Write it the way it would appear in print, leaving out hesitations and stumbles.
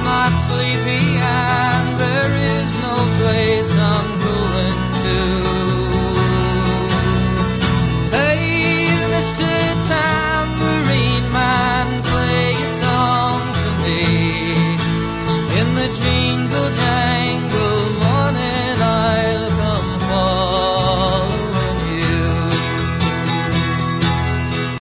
not sleepy and there is no place I'm going to. Hey, Mr. Tambourine Man, play a song for me in the jingle jangle